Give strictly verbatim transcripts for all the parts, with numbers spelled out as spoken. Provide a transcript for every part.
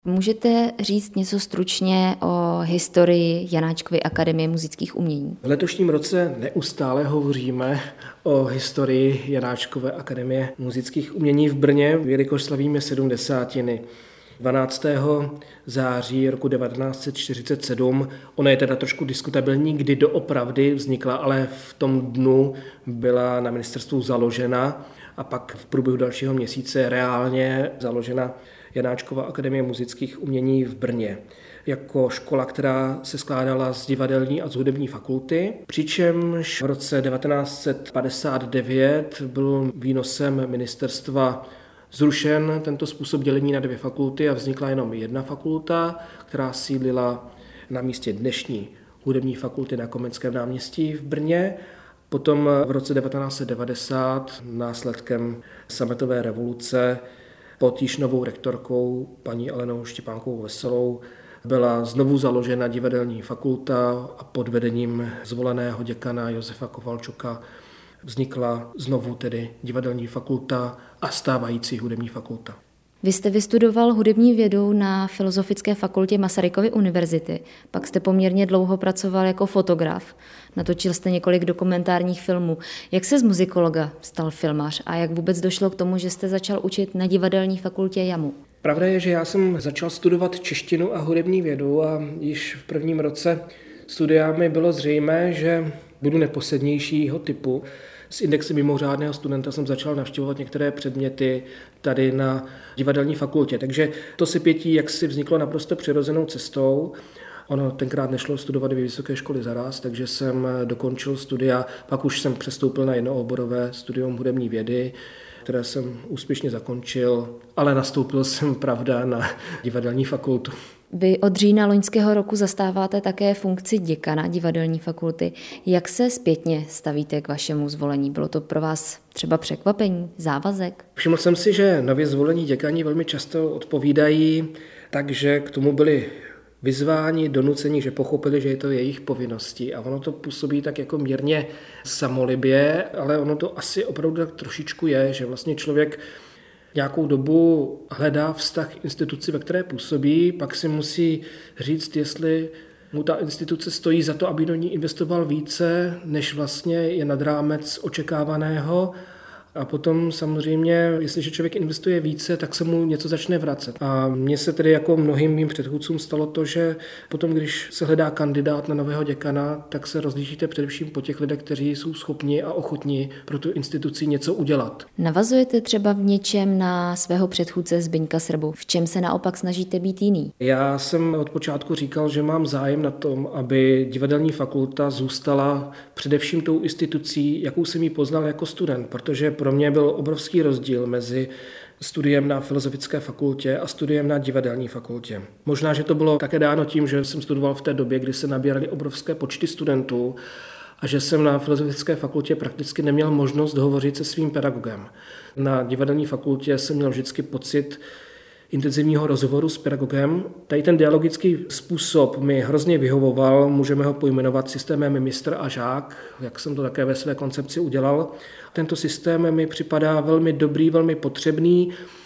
Můžete říct něco stručně o historii Janáčkovy akademie múzických umění? V letošním roce neustále hovoříme o historii Janáčkové akademie múzických umění v Brně, jelikož slavíme sedmdesátiny. dvanáctého září roku devatenáct set čtyřicet sedm, ona je teda trošku diskutabilní, kdy doopravdy vznikla, ale v tom dnu byla na ministerstvu založena a pak v průběhu dalšího měsíce reálně založena Janáčkova akademie múzických umění v Brně jako škola, která se skládala z divadelní a z hudební fakulty, přičemž v roce devatenáct set padesát devět byl výnosem ministerstva zrušen tento způsob dělení na dvě fakulty a vznikla jenom jedna fakulta, která sídlila na místě dnešní hudební fakulty na Komenském náměstí v Brně. Potom v roce devatenáct set devadesát následkem sametové revoluce pod již novou rektorkou paní Alenou Štěpánkovou Veselou byla znovu založena divadelní fakulta a pod vedením zvoleného děkana Josefa Kovalčuka vznikla znovu tedy divadelní fakulta a stávající hudební fakulta. Vy jste vystudoval hudební vědu na Filozofické fakultě Masarykovy univerzity, pak jste poměrně dlouho pracoval jako fotograf, natočil jste několik dokumentárních filmů. Jak se z muzikologa stal filmař a jak vůbec došlo k tomu, že jste začal učit na divadelní fakultě JAMU? Pravda je, že já jsem začal studovat češtinu a hudební vědu a již v prvním roce studia mi bylo zřejmé, že budu neposednějšího typu. S indexem mimořádného studenta jsem začal navštěvovat některé předměty tady na divadelní fakultě. Takže to sepětí jaksi vzniklo naprosto přirozenou cestou. Ono tenkrát nešlo studovat dvě vysoké školy zaraz, takže jsem dokončil studia, pak už jsem přestoupil na jednooborové studium hudební vědy, které jsem úspěšně zakončil, ale nastoupil jsem, pravda, na divadelní fakultu. Vy od října loňského roku zastáváte také funkci děkana divadelní fakulty. Jak se zpětně stavíte k vašemu zvolení? Bylo to pro vás třeba překvapení, závazek? Všiml jsem si, že nově zvolení děkani velmi často odpovídají, takže k tomu byli vyzváni, donuceni, že pochopili, že je to jejich povinností. A ono to působí tak jako mírně samolibě, ale ono to asi opravdu tak trošičku je, že vlastně člověk nějakou dobu hledá vztah k instituci, ve které působí, pak si musí říct, jestli mu ta instituce stojí za to, aby do ní investoval více, než vlastně je nad rámec očekávaného. A potom samozřejmě, jestliže člověk investuje více, tak se mu něco začne vracet. A mně se tedy jako mnohým mým předchůdcům stalo to, že potom, když se hledá kandidát na nového děkana, tak se rozlížíte především po těch lidech, kteří jsou schopni a ochotní pro tu instituci něco udělat. Navazujete třeba v něčem na svého předchůdce Zbyňka Srbu? V čem se naopak snažíte být jiný? Já jsem od počátku říkal, že mám zájem na tom, aby divadelní fakulta zůstala především tou institucí, jakou jsem ji poznal jako student, protože pro mě byl obrovský rozdíl mezi studiem na Filozofické fakultě a studiem na divadelní fakultě. Možná, že to bylo také dáno tím, že jsem studoval v té době, kdy se nabírali obrovské počty studentů a že jsem na Filozofické fakultě prakticky neměl možnost hovořit se svým pedagogem. Na divadelní fakultě jsem měl vždycky pocit intenzivního rozhovoru s pedagogem. Tady ten dialogický způsob mi hrozně vyhovoval, můžeme ho pojmenovat systémem mistr a žák, jak jsem to také ve své koncepci udělal. Tento systém mi připadá velmi dobrý, velmi potřebný,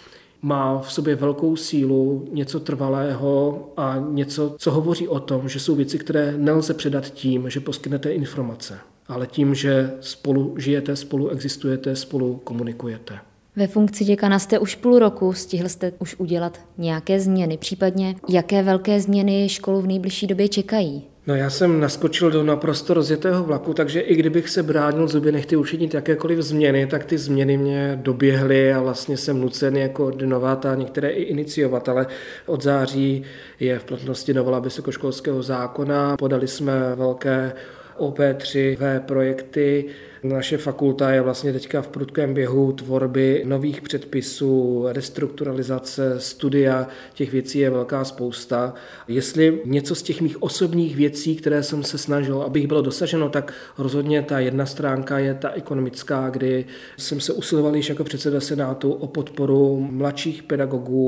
má v sobě velkou sílu, něco trvalého a něco, co hovoří o tom, že jsou věci, které nelze předat tím, že poskytnete informace, ale tím, že spolu žijete, spolu existujete, spolu komunikujete. Ve funkci děkana jste už půl roku, stihl jste už udělat nějaké změny, případně jaké velké změny školu v nejbližší době čekají? No já jsem naskočil do naprosto rozjetého vlaku, takže i kdybych se bránil zuby nechty učinit jakékoliv změny, tak ty změny mě doběhly a vlastně jsem nucen je koordinovat a některé i iniciovat, ale od září je v platnosti novela vysokoškolského zákona, podali jsme velké O P tři V projekty. Naše fakulta je vlastně teďka v prudkém běhu tvorby nových předpisů, restrukturalizace, studia, těch věcí je velká spousta. Jestli něco z těch mých osobních věcí, které jsem se snažil, abych bylo dosaženo, tak rozhodně ta jedna stránka je ta ekonomická, kdy jsem se usiloval již jako předseda Senátu o podporu mladších pedagogů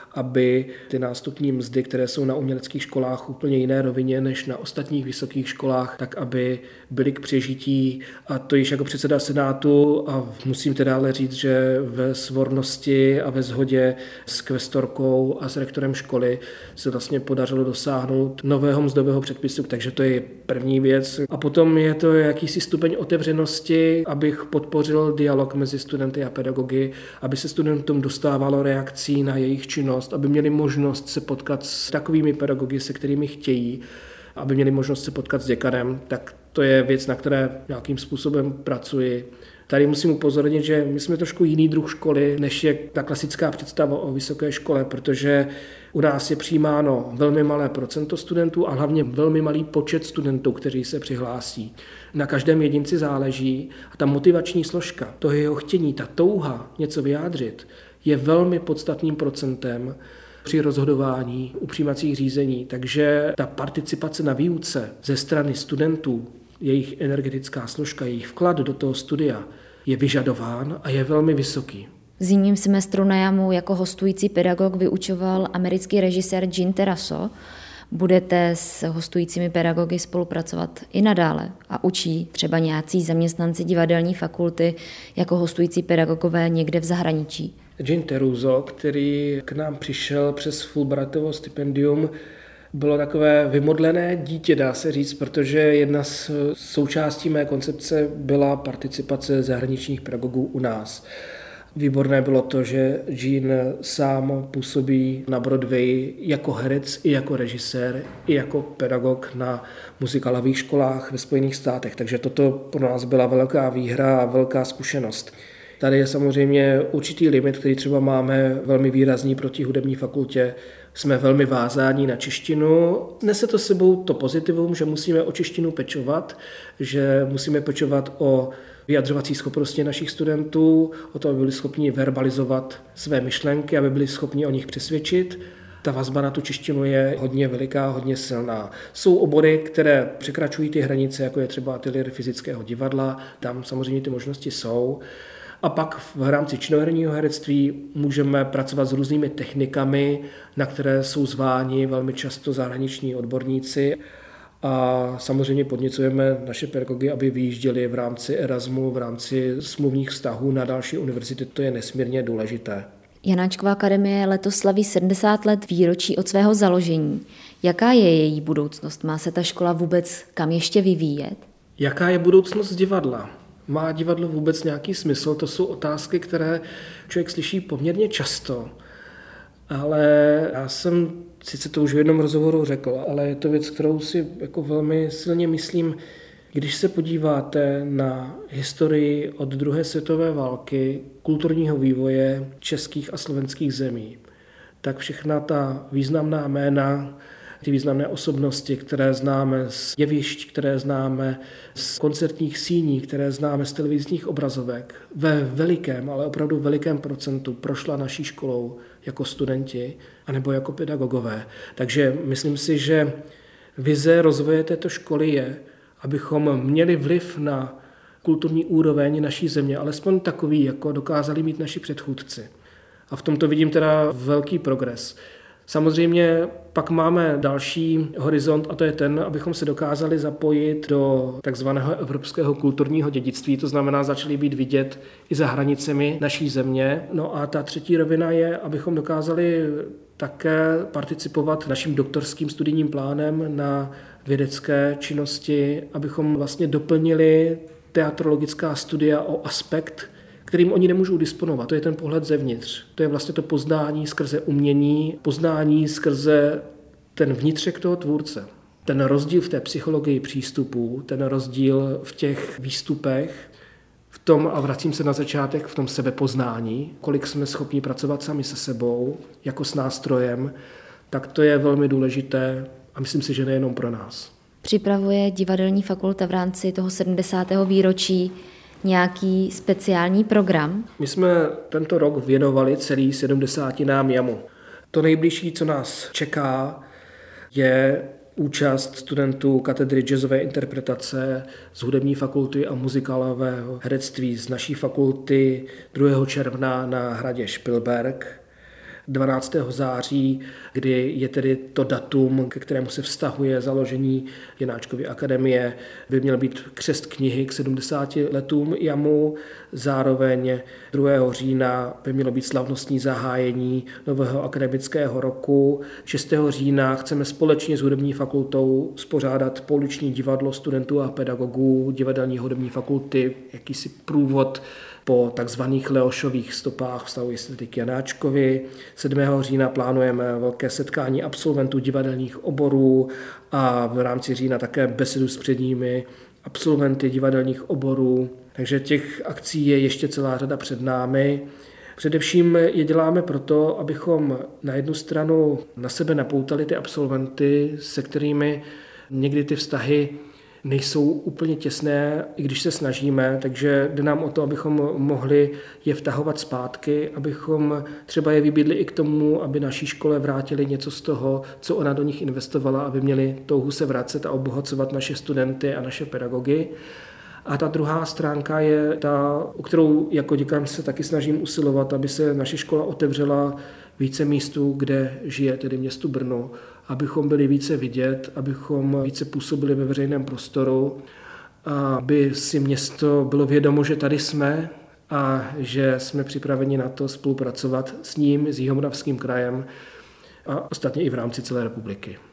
aby ty nástupní mzdy, které jsou na uměleckých školách úplně jiné rovině než na ostatních vysokých školách, tak aby byly k přežití. A to již jako předseda Senátu a musím teda ale říct, že ve svornosti a ve shodě s kvestorkou a s rektorem školy se vlastně podařilo dosáhnout nového mzdového předpisu, takže to je první věc. A potom je to jakýsi stupeň otevřenosti, abych podpořil dialog mezi studenty a pedagogy, aby se studentům dostávalo reakcí na jejich činnost, aby měli možnost se potkat s takovými pedagogy, se kterými chtějí, aby měli možnost se potkat s děkanem, tak to je věc, na které nějakým způsobem pracuji. Tady musím upozornit, že my jsme trošku jiný druh školy, než je ta klasická představa o vysoké škole, protože u nás je přijímáno velmi malé procento studentů a hlavně velmi malý počet studentů, kteří se přihlásí. Na každém jedinci záleží a ta motivační složka, to jeho chtění, ta touha něco vyjádřit, je velmi podstatným procentem při rozhodování u přijímacích řízení. Takže ta participace na výuce ze strany studentů, jejich energetická složka, jejich vklad do toho studia je vyžadován a je velmi vysoký. V zimním semestru na Jamu jako hostující pedagog vyučoval americký režisér Gene Teraso. Budete s hostujícími pedagogy spolupracovat i nadále a učí třeba nějací zaměstnanci divadelní fakulty jako hostující pedagogové někde v zahraničí? Gene Teruso, který k nám přišel přes Fulbrightovo stipendium, bylo takové vymodlené dítě, dá se říct, protože jedna z součástí mé koncepce byla participace zahraničních pedagogů u nás. Výborné bylo to, že Gene sám působí na Broadway jako herec, i jako režisér, i jako pedagog na muzikálových školách ve Spojených státech, takže toto pro nás byla velká výhra a velká zkušenost. Tady je samozřejmě určitý limit, který třeba máme velmi výrazný proti hudební fakultě. Jsme velmi vázáni na češtinu. Nese to sebou to pozitivum, že musíme o češtinu pečovat, že musíme pečovat o vyjadřovací schopnosti našich studentů, o to, aby byli schopni verbalizovat své myšlenky, aby byli schopni o nich přesvědčit. Ta vazba na tu češtinu je hodně veliká, hodně silná. Jsou obory, které překračují ty hranice, jako je třeba ateliér fyzického divadla, tam samozřejmě ty možnosti jsou. A pak v rámci činoherního herectví můžeme pracovat s různými technikami, na které jsou zváni velmi často zahraniční odborníci. A samozřejmě podněcujeme naše pedagogy, aby vyjížděli v rámci Erasmu, v rámci smluvních vztahů na další univerzity. To je nesmírně důležité. Janáčkova akademie letos slaví sedmdesát let výročí od svého založení. Jaká je její budoucnost? Má se ta škola vůbec kam ještě vyvíjet? Jaká je budoucnost divadla? Má divadlo vůbec nějaký smysl? To jsou otázky, které člověk slyší poměrně často. Ale já jsem sice to už v jednom rozhovoru řekl, ale je to věc, kterou si jako velmi silně myslím. Když se podíváte na historii od druhé světové války, kulturního vývoje českých a slovenských zemí, tak všechna ta významná jména, ty významné osobnosti, které známe z jevišť, které známe z koncertních síní, které známe z televizních obrazovek, ve velikém, ale opravdu velikém procentu prošla naší školou jako studenti anebo jako pedagogové. Takže myslím si, že vize rozvoje této školy je, abychom měli vliv na kulturní úroveň naší země, alespoň takový, jako dokázali mít naši předchůdci. A v tomto vidím teda velký progres. Samozřejmě pak máme další horizont a to je ten, abychom se dokázali zapojit do takzvaného evropského kulturního dědictví, to znamená začali být vidět i za hranicemi naší země. No a ta třetí rovina je, abychom dokázali také participovat naším doktorským studijním plánem na vědecké činnosti, abychom vlastně doplnili teatrologická studia o aspekt, kterým oni nemůžou disponovat. To je ten pohled zevnitř. To je vlastně to poznání skrze umění, poznání skrze ten vnitřek toho tvůrce. Ten rozdíl v té psychologii přístupů, ten rozdíl v těch výstupech, v tom, a vracím se na začátek, v tom sebepoznání, kolik jsme schopni pracovat sami se sebou, jako s nástrojem, tak to je velmi důležité a myslím si, že nejenom pro nás. Připravuje divadelní fakulta v rámci toho sedmdesátého výročí nějaký speciální program? My jsme tento rok věnovali celý sedmdesátinám Jamu. To nejbližší, co nás čeká, je účast studentů katedry jazzové interpretace z hudební fakulty a muzikálového herectví z naší fakulty druhého června na hradě Špilberk. dvanáctého září, kdy je tedy to datum, ke kterému se vztahuje založení Janáčkovy akademie, by měl být křest knihy k sedmdesáti letům JAMu. Zároveň druhého října by mělo být slavnostní zahájení nového akademického roku. šestého října chceme společně s hudební fakultou spořádat pouliční divadlo studentů a pedagogů divadelní hudební fakulty, jakýsi průvod po takzvaných Leošových stopách vztahují se tedy k Janáčkovi. sedmého října plánujeme velké setkání absolventů divadelních oborů a v rámci října také besedu s předními absolventy divadelních oborů. Takže těch akcí je ještě celá řada před námi. Především je děláme proto, abychom na jednu stranu na sebe napoutali ty absolventy, se kterými někdy ty vztahy nejsou úplně těsné, i když se snažíme, takže jde nám o to, abychom mohli je vtahovat zpátky, abychom třeba je vybídli i k tomu, aby naší škole vrátili něco z toho, co ona do nich investovala, aby měli touhu se vracet a obohacovat naše studenty a naše pedagogy. A ta druhá stránka je ta, o kterou jako děkan se taky snažím usilovat, aby se naše škola otevřela více místů, kde žije, tedy městu Brno, abychom byli více vidět, abychom více působili ve veřejném prostoru, aby si město bylo vědomo, že tady jsme a že jsme připraveni na to spolupracovat s ním, s Jihomoravským krajem a ostatně i v rámci celé republiky.